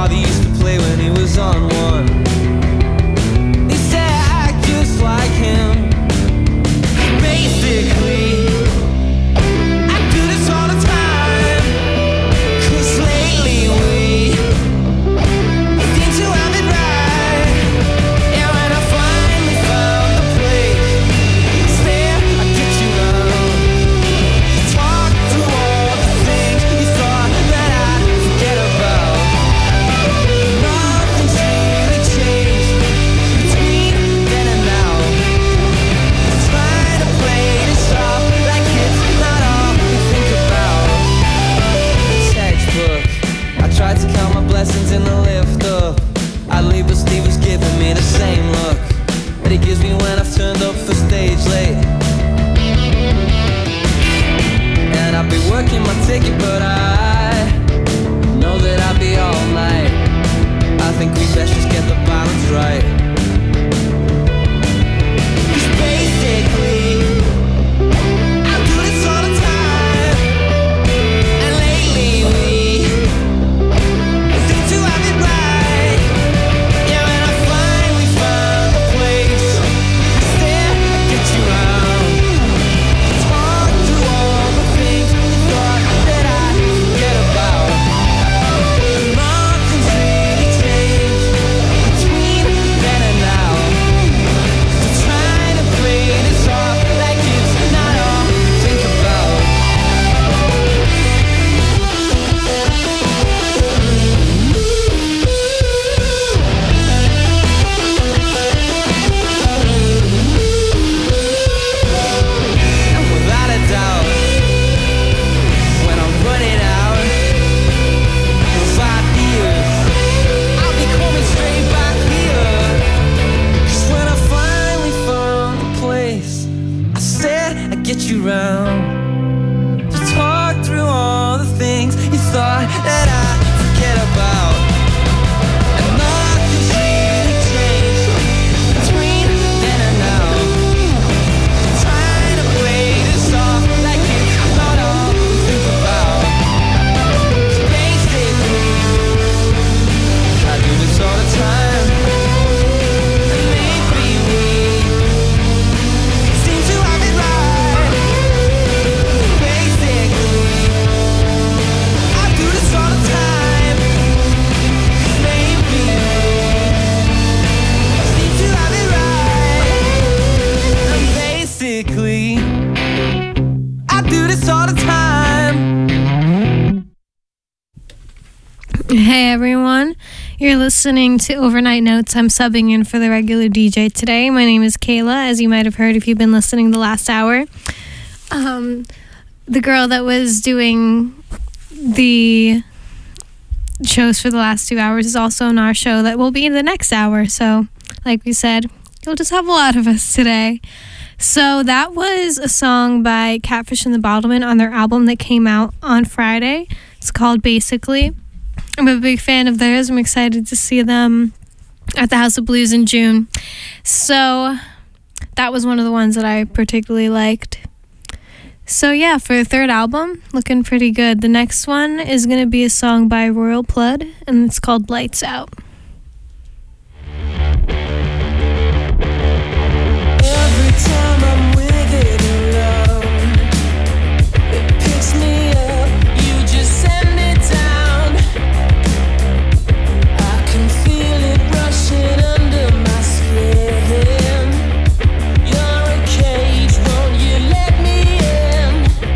father used to play when he was on one. They say I act just like him. Basically, I do this all the time. 'Cause lately we seem to have it right. And when I finally found the place, it's there I get you around. Talk through all the things you thought that I'd forget about. Nothing's really changed between then and now. Trying to play this off like it's not all we think about. Textbook, I tried to count my blessings in the lift up. Oddly, but Steve was giving me the same look that he gives me when I've turned up for stage late. And I'll be working my ticket, but I know that I'll be all night. I think we best just get the balance right. 'Cause basically, I do this all the time. And lately we seem to have it right. Yeah, when I finally found a place, it's there I get you around. Talk through all the things you thought that I'd forget about. Nothing's really changed between then and now. So trying to play this off like it's not all we think about. And without a doubt, when I'm running out in 5 years, I'll be coming straight back here. 'Cause when I finally found the place, I said I'd get you round to talk through all the things you thought that I'd forget about. And nothing's really changed between then and now. Trying to play this off like it's not all we think about. Basically, I do this all the time. And maybe we seem to have it right. Basically, I do this all the time. Maybe we seem to have it right. And basically, I do this all the time. Hey everyone, you're listening to Overnight Notes. I'm subbing in for the regular DJ today. My name is Kayla, as you might have heard if you've been listening the last hour. The girl that was doing the shows for the last 2 hours is also on our show that will be in the next hour. So, like we said, you'll just have a lot of us today. So that was a song by Catfish and the Bottlemen on their album that came out on Friday. It's called Basically. I'm a big fan of theirs. I'm excited to see them at the House of Blues in June. So that was one of the ones that I particularly liked. So yeah, for the third album, looking pretty good. The next one is going to be a song by Royal Blood, and it's called Lights Out. Every time I'm with it alone, it picks me up. You just send it down. I can feel it rushing under my skin. You're a cage, won't you let me in?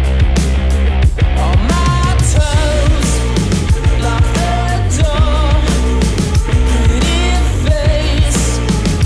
On my toes, lock the door. Pretty face.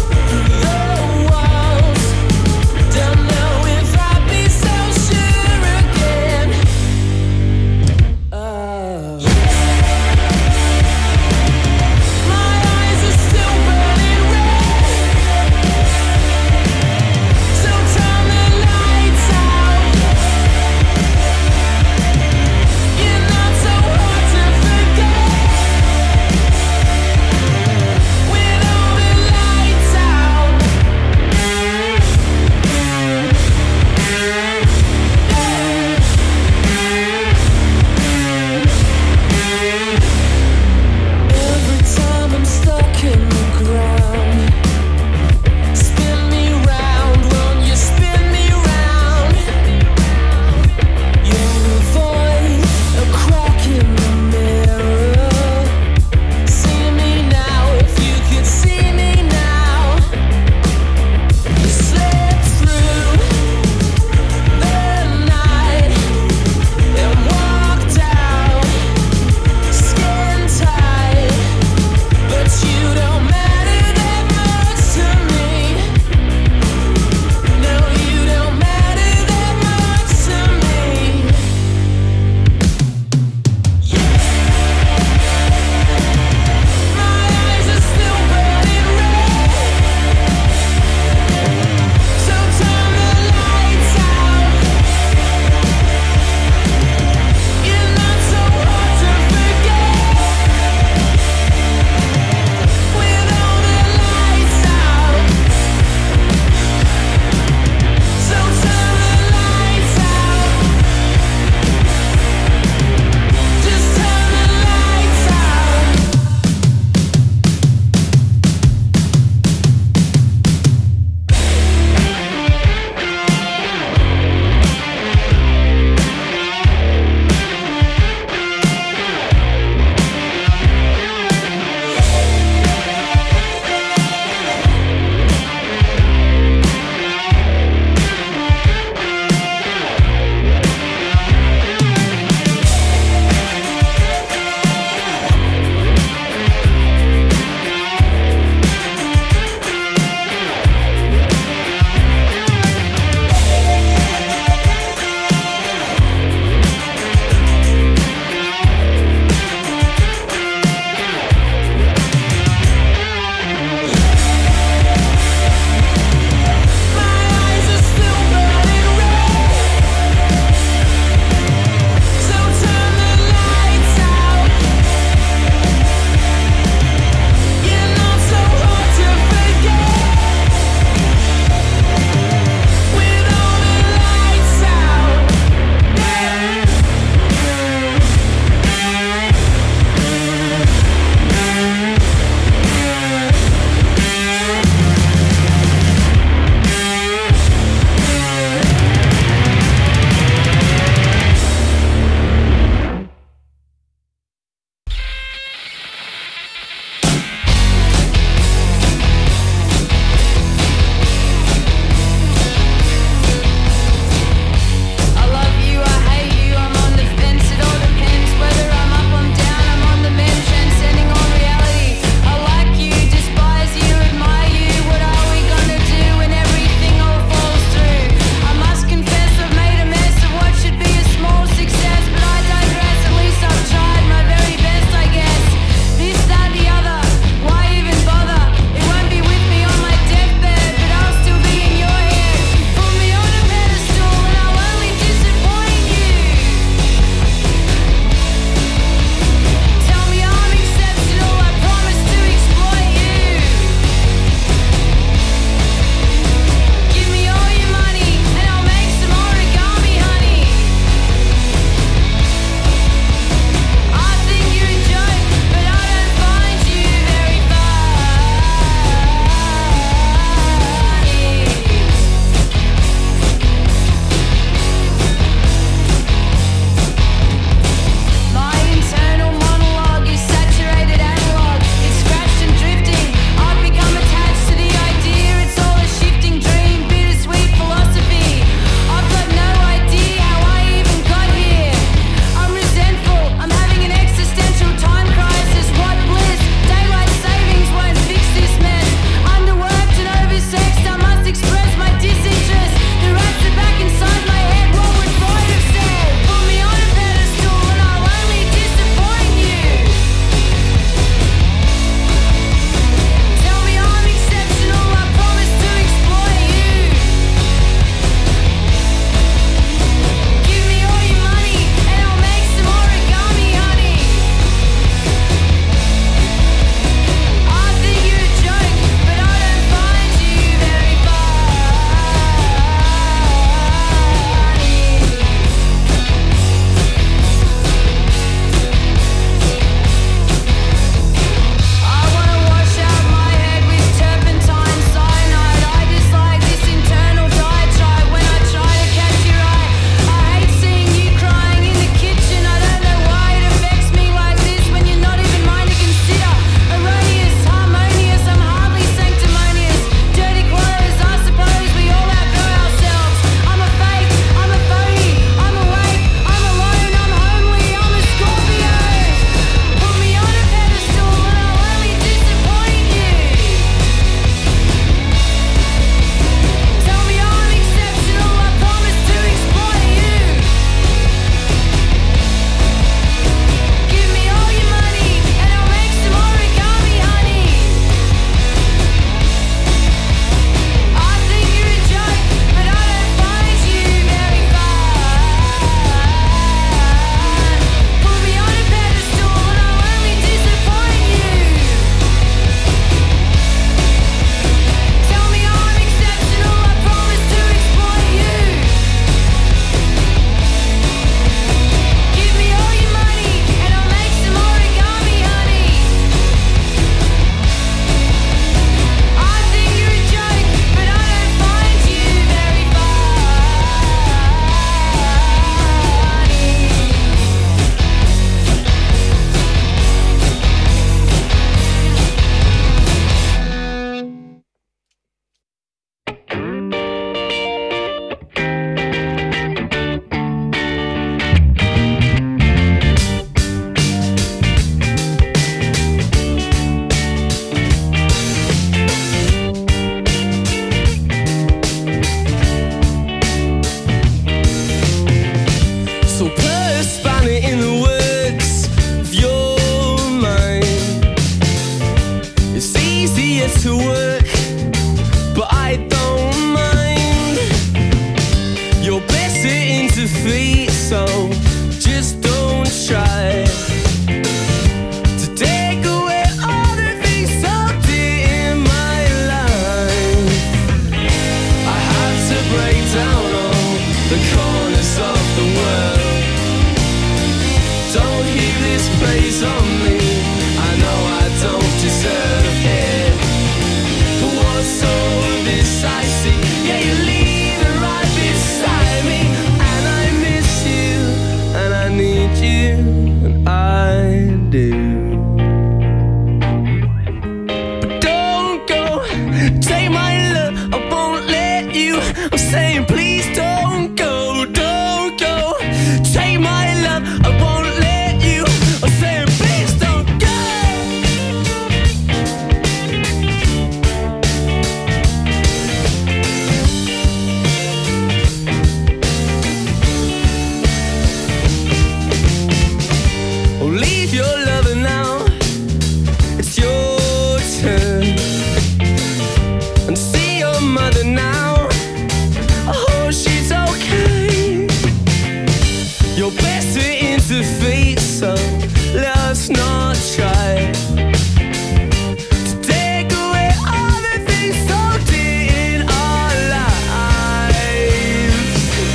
praise on me. I know I don't deserve it, but what's all this I see? Yeah, you're leaving right beside me, and I miss you, and I need you, and I do. But don't go, take my love, I won't let you. I'm saying please don't go, don't go. Take my love, I won't let you. I'm saying please don't go. Oh, leave your lover now, it's your turn. And see your mother now, oh, she's okay. You're best to interfere, so let's not try to take away all the things so dear in our lives.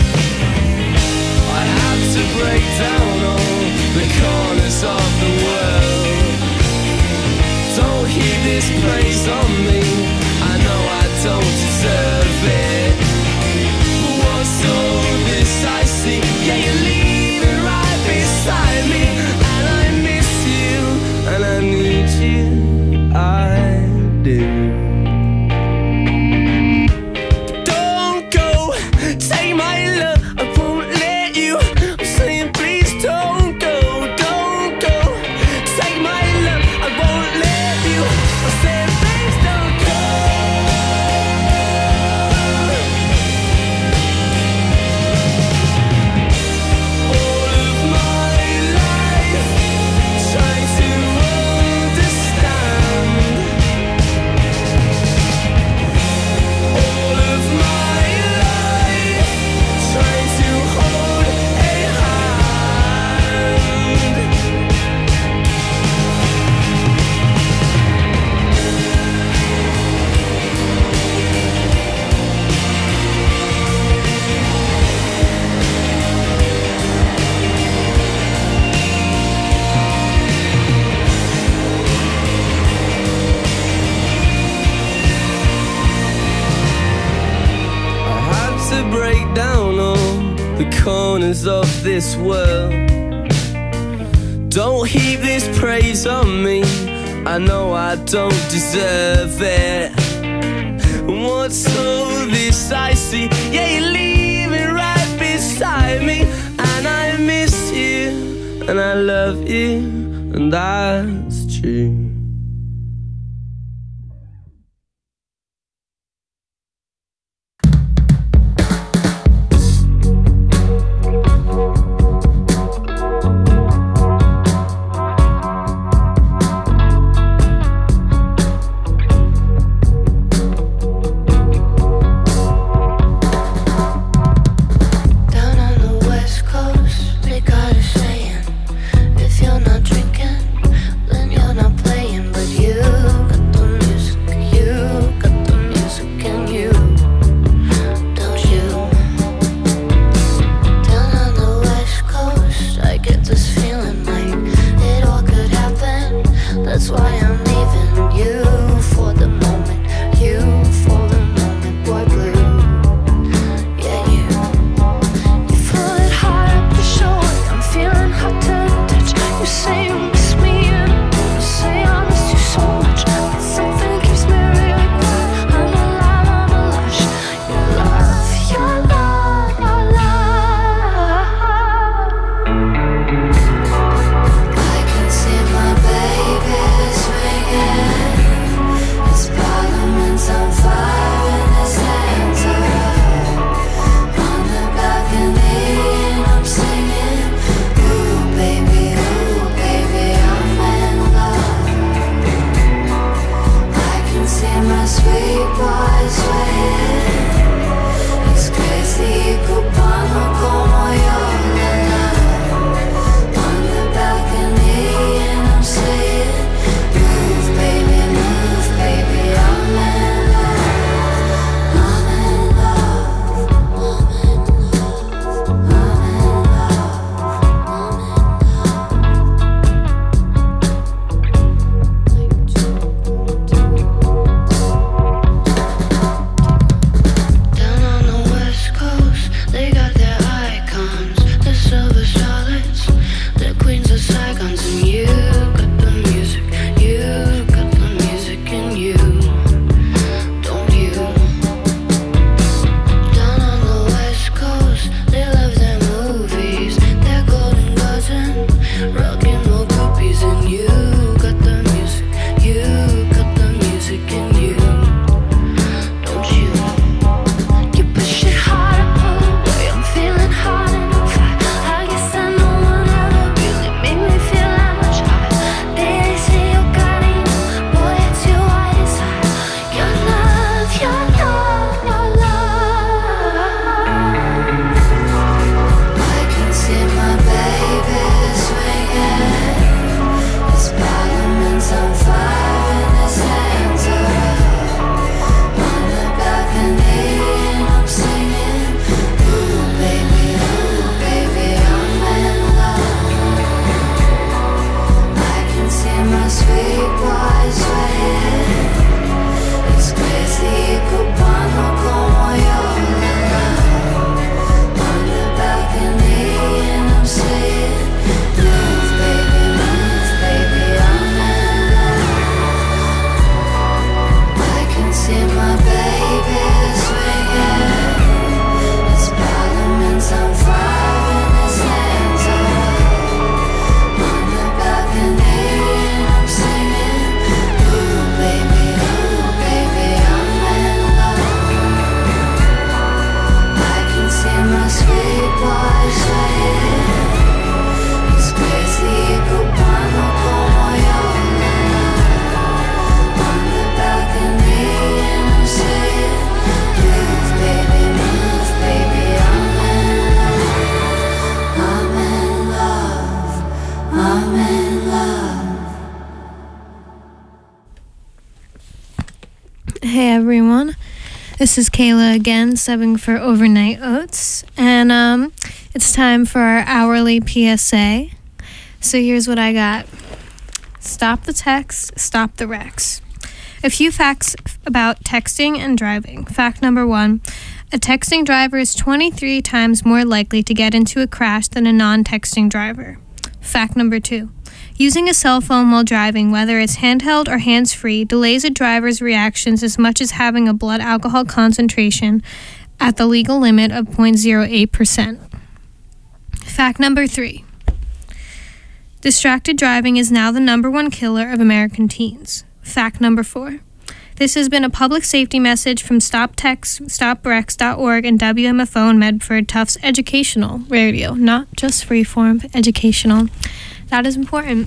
I have to break down all the corners of the world. Don't heap this praise on me, I know I don't deserve it, but what's all this I see? Yeah, you're leaving right beside me, and I miss you, and I need you, I do. Don't go, take my love, I won't let you. I'm saying please don't go, don't go. Take my love, I won't let you. I'm saying please don't go. All of my life, trying to understand. All of my life, trying to hold a hand. I had to break down all the corners of this world. Don't heap this praise on me, I know I don't deserve it. And what's all this I see? Yeah, you're leaving right beside me, and I miss you, and I love you, and that's true. Down on the west coast, they got a saying: if you're not drinking, then you're not playing. Hey everyone, this is Kayla again, subbing for Overnight Oats, and it's time for our hourly PSA. So here's what I got. Stop the text, stop the wrecks. A few facts about texting and driving. Fact number 1, a texting driver is 23 times more likely to get into a crash than a non-texting driver. Fact number 2, using a cell phone while driving, whether it's handheld or hands-free, delays a driver's reactions as much as having a blood alcohol concentration at the legal limit of 0.08%. Fact number 3, distracted driving is now the number 1 killer of American teens. Fact number 4, this has been a public safety message from StopTextStopWrecks.org and WMFO and Medford Tufts Educational Radio, not just freeform, educational. That is important.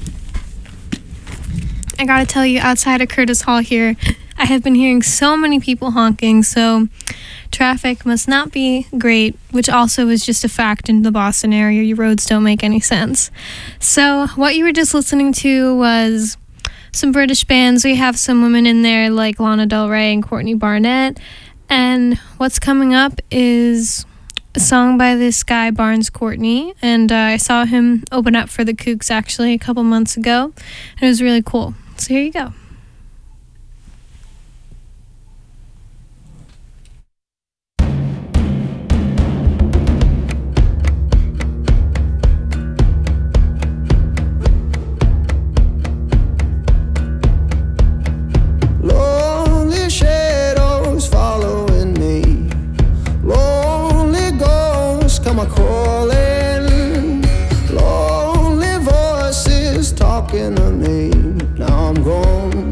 I gotta tell you, outside of Curtis Hall here, I have been hearing so many people honking, so traffic must not be great, which also is just a fact in the Boston area. Your roads don't make any sense. So what you were just listening to was some British bands. We have some women in there like Lana Del Rey and Courtney Barnett. And what's coming up is a song by this guy, Barnes Courtney. And I saw him open up for the Kooks actually a couple months ago. And it was really cool. So here you go. Come a calling, lonely voices talking to me. Now I'm gone.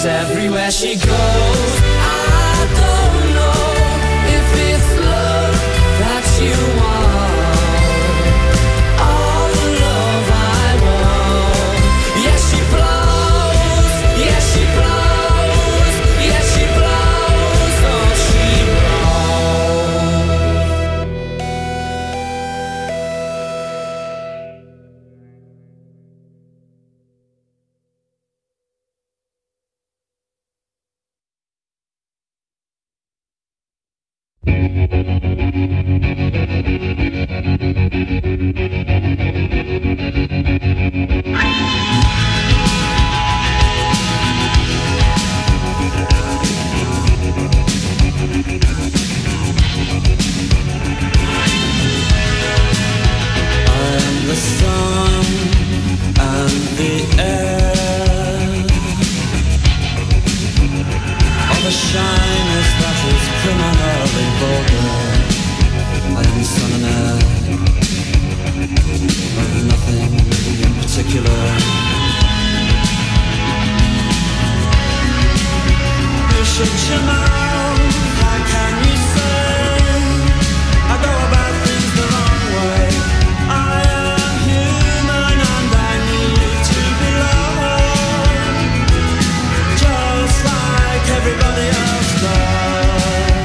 Cause everywhere she goes, I don't know if it's love that you want, all the love I want. Yes, she blows, yes, she blows, yes, she blows, oh, she blows. The sun and the air of a shyness that is criminally vulgar. I am the sun and air of nothing in particular. You shut your mouth, how can you say I go about things the wrong way? I am human and I need to be loved, just like everybody else does.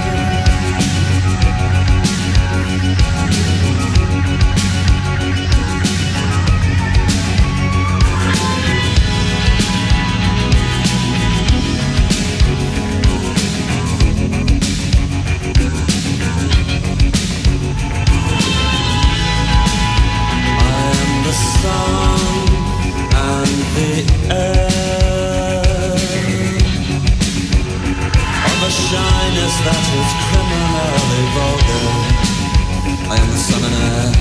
The sun and the air of a shyness that is criminally vulgar. I am the sun and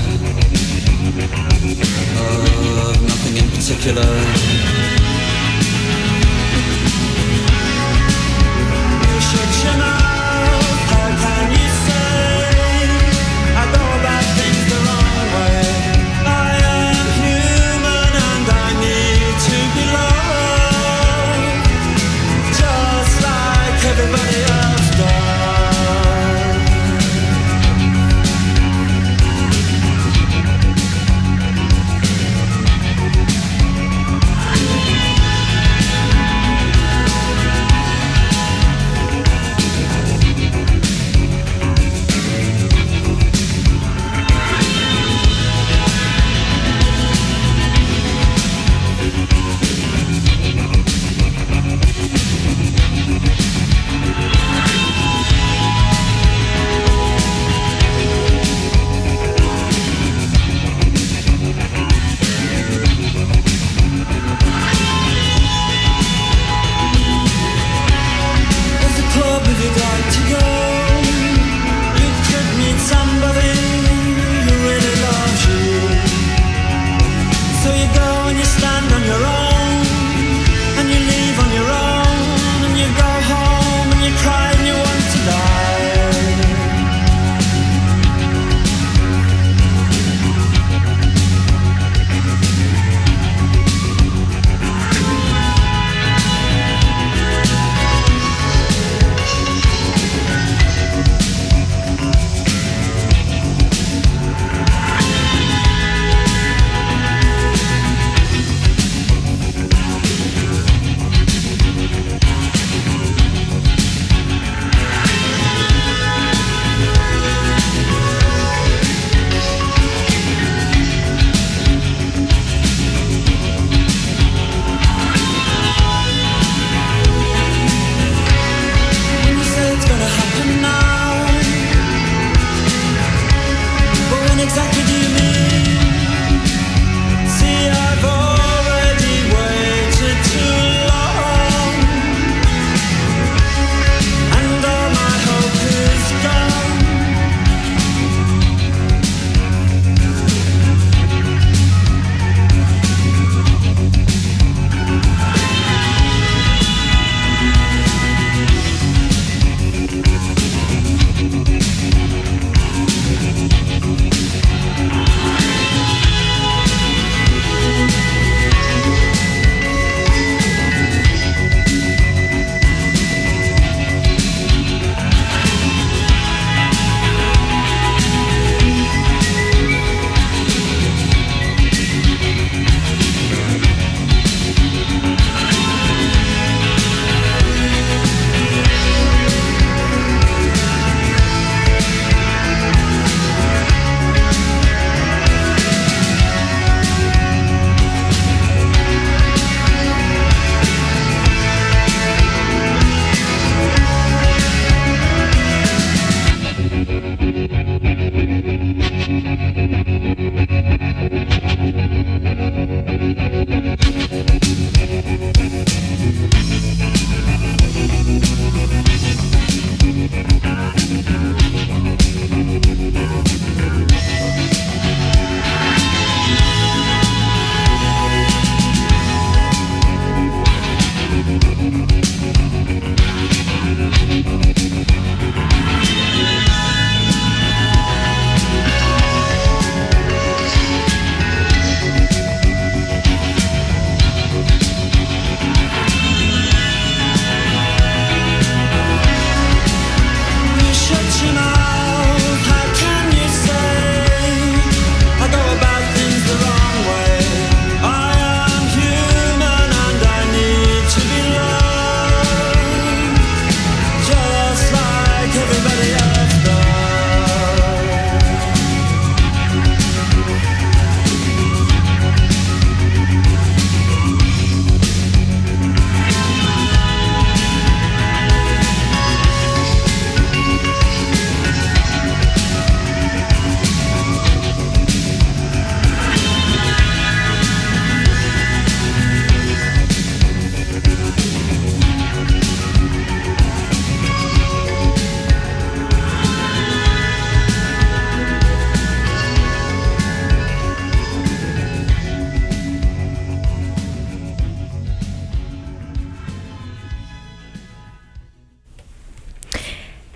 air of nothing in particular. You shut your mouth, how can you say I go about things the wrong way? Everybody else does.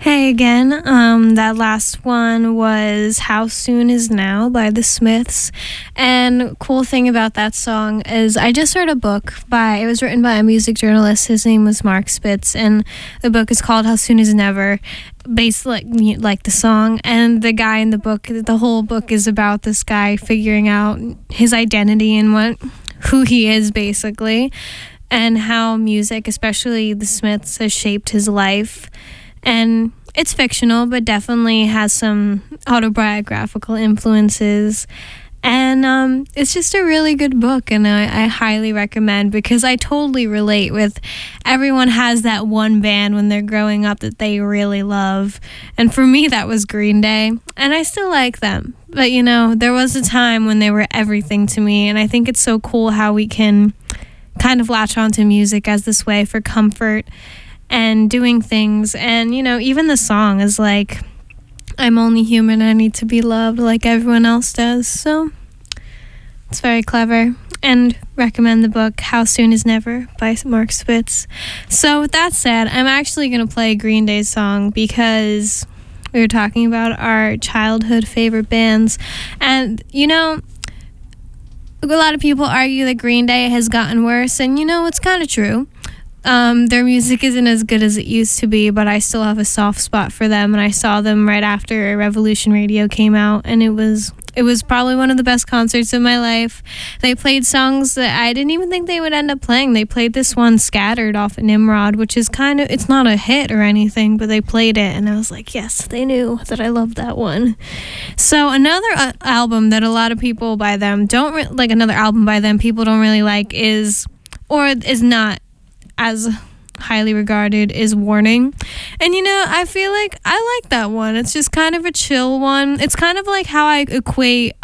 Hey again. That last one was How Soon Is Now by the Smiths. And cool thing about that song is I just read a book it was written by a music journalist. His name was Mark Spitz, and the book is called How Soon Is Never, based like the song. And the guy in the book, the whole book is about this guy figuring out his identity and who he is basically, and how music, especially the Smiths, has shaped his life. And it's fictional, but definitely has some autobiographical influences. And it's just a really good book, and I highly recommend, because I totally relate with everyone has that one band when they're growing up that they really love. And for me, that was Green Day, and I still like them. But, there was a time when they were everything to me, and I think it's so cool how we can kind of latch onto music as this way for comfort and doing things. And even the song is like, I'm only human, I need to be loved like everyone else does. So it's very clever, and recommend the book How Soon Is Never by Mark Spitz. So with that said, I'm actually going to play a Green Day song, because we were talking about our childhood favorite bands. And a lot of people argue that Green Day has gotten worse, and it's kind of true. Their music isn't as good as it used to be, but I still have a soft spot for them, and I saw them right after Revolution Radio came out, and it was probably one of the best concerts of my life. They played songs that I didn't even think they would end up playing. They played this one, Scattered, off of Nimrod, which is it's not a hit or anything, but they played it, and I was like, yes, they knew that I loved that one. So another album that a lot of people by them people don't really like is not as highly regarded is Warning. And I feel like I like that one. It's just kind of a chill one. It's kind of like how I equate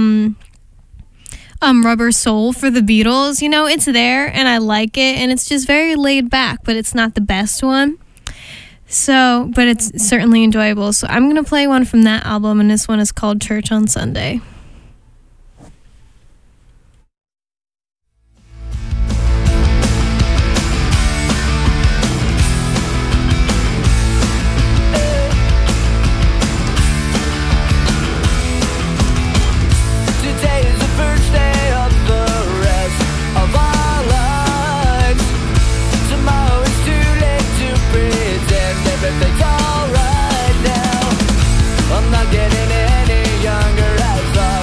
Rubber Soul for the Beatles. It's there and I like it, and it's just very laid back, but it's not the best one. So, but it's certainly enjoyable. So I'm going to play one from that album, and this one is called Church on Sunday. Everything's alright now. I'm not getting any younger as I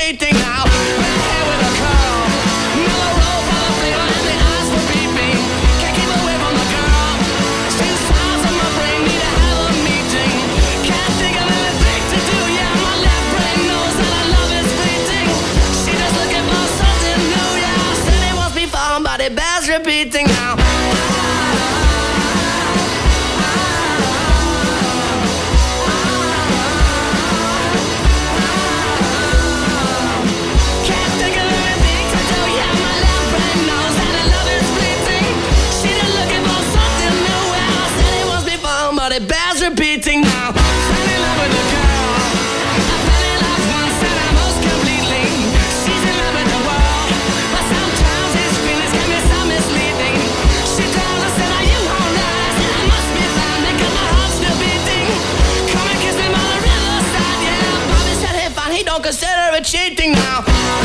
cheating now. Red hair with a curl, Miller roll full of flavor, and the eyes will beat me. Can't keep away from the girl. Two sides of my brain need to have a meeting. Can't think of anything to do. Yeah, my left brain knows that our love is fleeting. She just looking for something new. Yeah, I said it was before, but it bears repeating now. It bears repeating now. Fell in love with a girl. I fell in love once and I most completely. She's in love with the world, but sometimes his feelings can be so misleading. She tells us that are you alright? I said I must be fine because my heart's still beating. Come and kiss me by the riverside. Yeah, Bobby said hey fine, he don't consider it cheating now.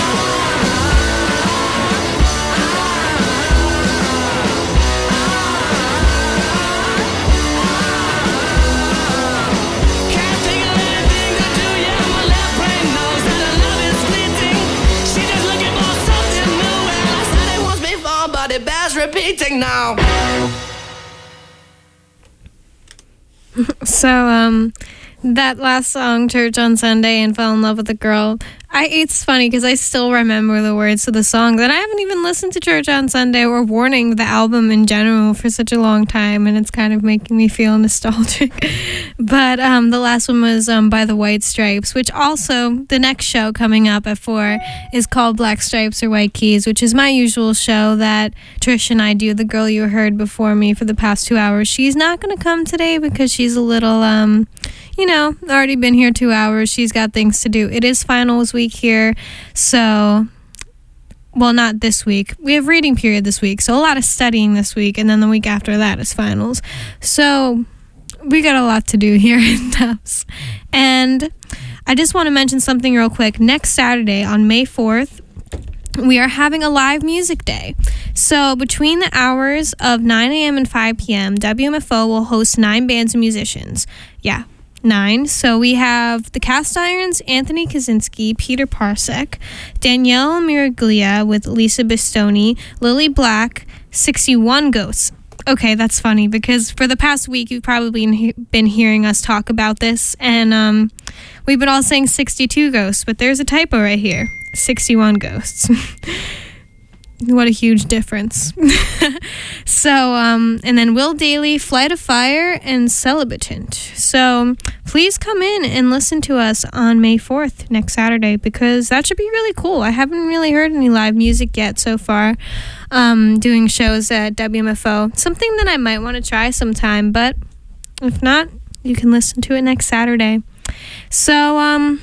It bears repeating now. So, that last song, Church on Sunday and Fell in Love with a Girl, it's funny because I still remember the words to the song, and I haven't even listened to Church on Sunday or Warning, the album in general, for such a long time, and it's kind of making me feel nostalgic. But the last one was By the White Stripes, which also, the next show coming up at 4 is called Black Stripes or White Keys, which is my usual show that Trish and I do, the girl you heard before me for the past 2 hours. She's not going to come today because she's a little, already been here 2 hours. She's got things to do. It is finals week here, so, well, not this week. We have reading period this week, so a lot of studying this week, and then the week after that is finals. So we got a lot to do here in Tufts. And I just want to mention something real quick. Next Saturday on May 4th, we are having a live music day. So between the hours of 9 a.m. and 5 p.m., WMFO will host 9 bands and musicians. Yeah, 9. So we have the Cast Irons, Anthony Kaczynski, Peter Parsek, Danielle Miraglia with Lisa Bistoni, Lily Black, 61 Ghosts. Okay, that's funny because for the past week you've probably been hearing us talk about this, and we've been all saying 62 Ghosts, but there's a typo right here. 61 Ghosts. What a huge difference. So, and then Will Daly, Flight of Fire, and Celibatant. So please come in and listen to us on May 4th, next Saturday, because that should be really cool. I haven't really heard any live music yet so far, doing shows at WMFO. Something that I might want to try sometime, but if not, you can listen to it next Saturday. So, I'm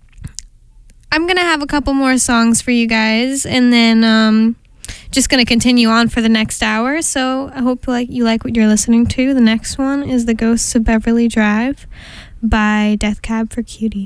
going to have a couple more songs for you guys, and then just going to continue on for the next hour. So I hope you like what you're listening to. The next one is The Ghosts of Beverly Drive by Death Cab for Cutie.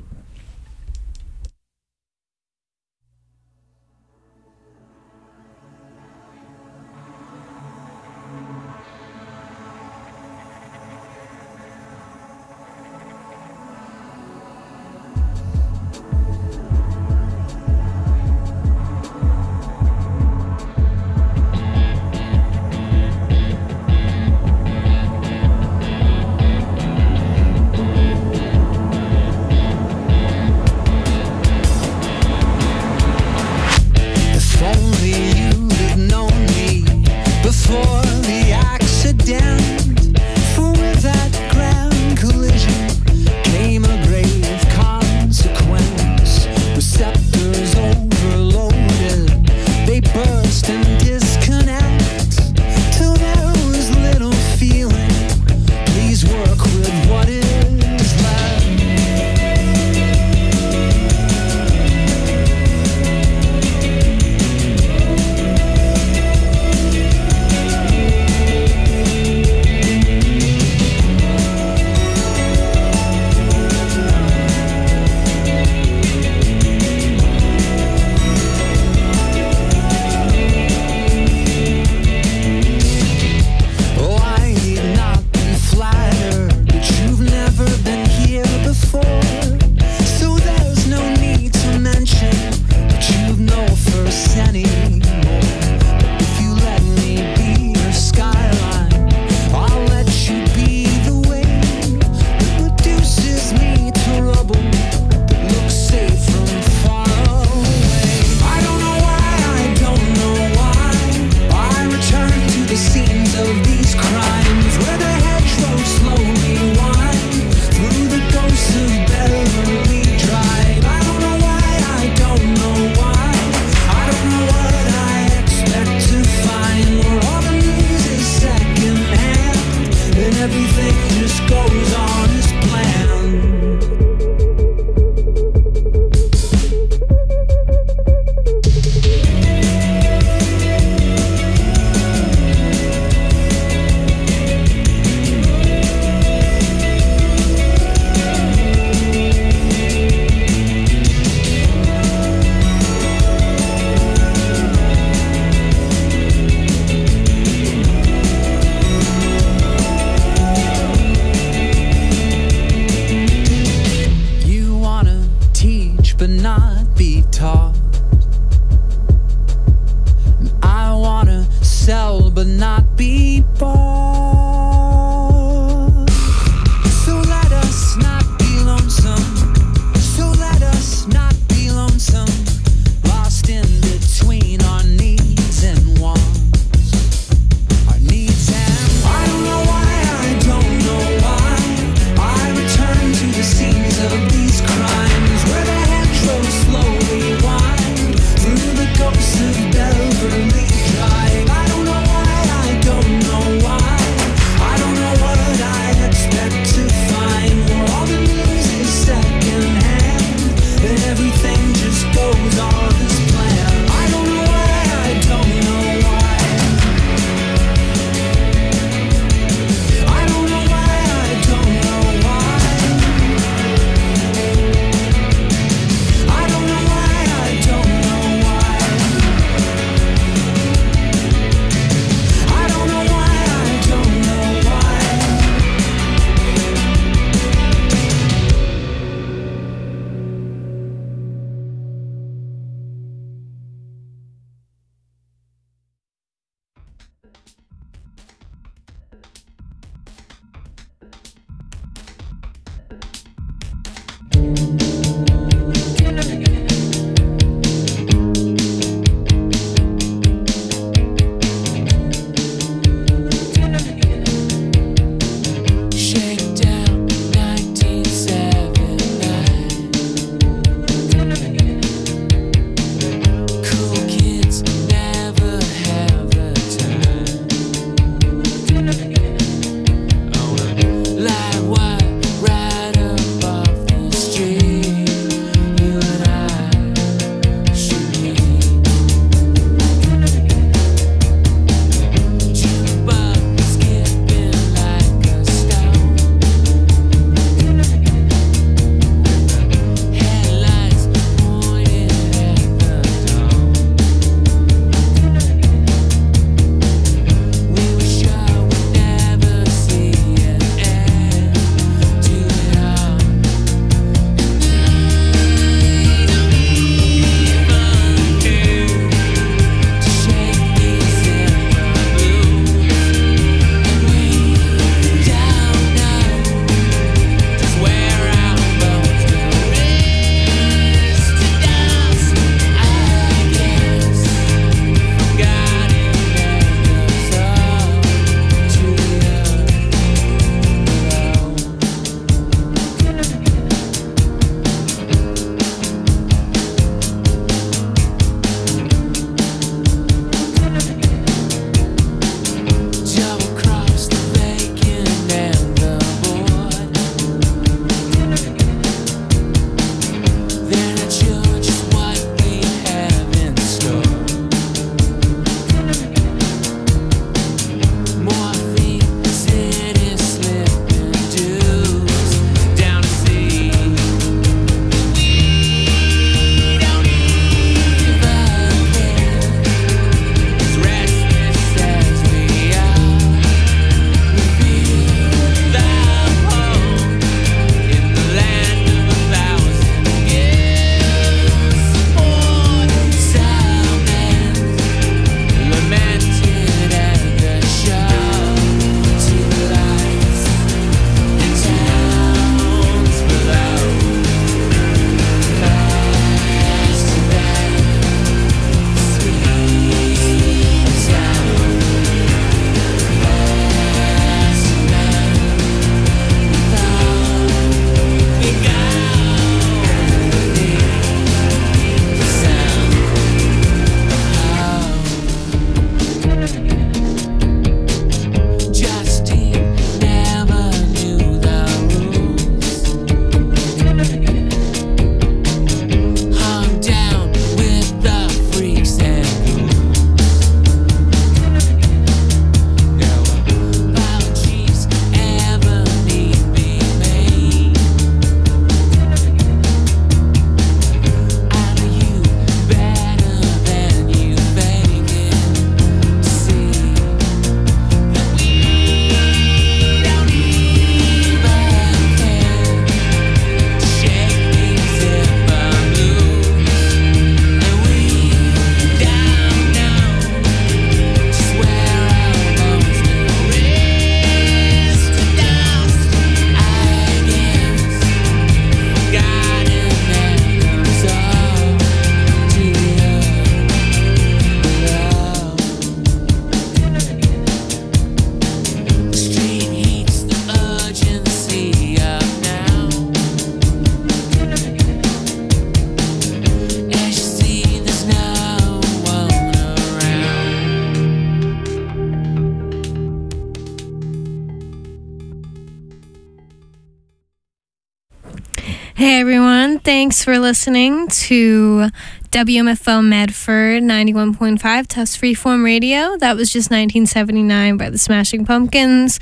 Hey everyone, thanks for listening to WMFO Medford 91.5 Test Freeform Radio. That was just 1979 by the Smashing Pumpkins.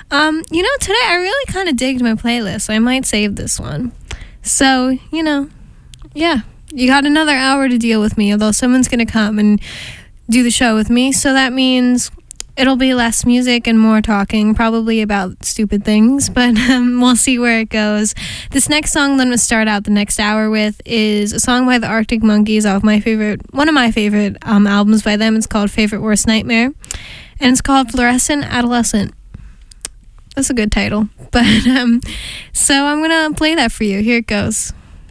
Today I really kind of digged my playlist, so I might save this one. So, yeah, you got another hour to deal with me, although someone's going to come and do the show with me, so that means it'll be less music and more talking, probably about stupid things, but we'll see where it goes. This next song I'm going to start out the next hour with is a song by the Arctic Monkeys off one of my favorite albums by them. It's called Favorite Worst Nightmare, and it's called Fluorescent Adolescent. That's a good title. But so I'm gonna play that for you. Here it goes.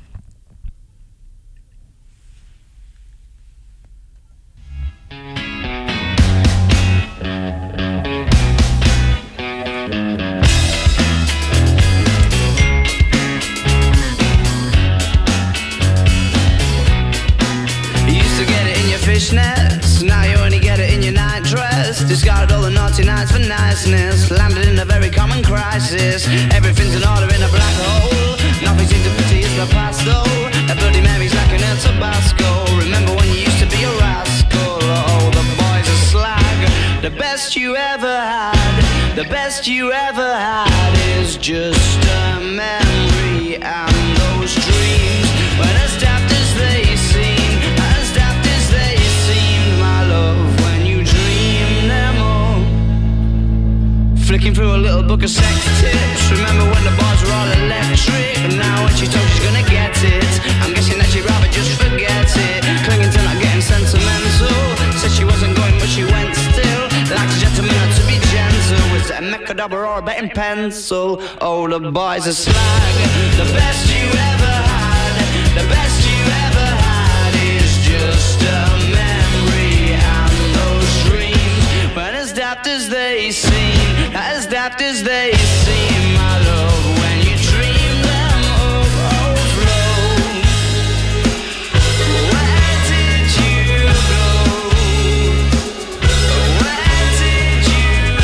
Fishnets, now you only get it in your night dress. Discarded all the naughty nights for niceness. Landed in a very common crisis. Everything's in order in a black hole. Nothing seems to pity is the past though. A Bloody Mary's like an El Tabasco. Remember when you used to be a rascal? Oh, the boys are slag. The best you ever had, the best you ever had is just a memory. And those dreams, when as daft as they seem, as daft as they seemed, my love, when you dream them all. Flicking through a little book of sex tips. Remember when the bars were all electric? And now when she told she's gonna get it, I'm guessing that she'd rather just forget it. Clinging to not getting sentimental. Said she wasn't going but she went still. Like a gentleman had to be gentle. Was it a Mechadabra or a betting pencil? Oh, the boys are slag. The best you ever had, the best you ever had is just a memory. And those dreams, when as daft as they seem, as daft as they seem, my love.